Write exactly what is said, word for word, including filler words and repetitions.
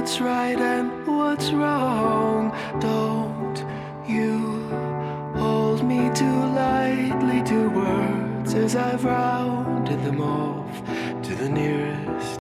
what's right and what's wrong. Don't you hold me too lightly to words as I've rounded them off to the nearest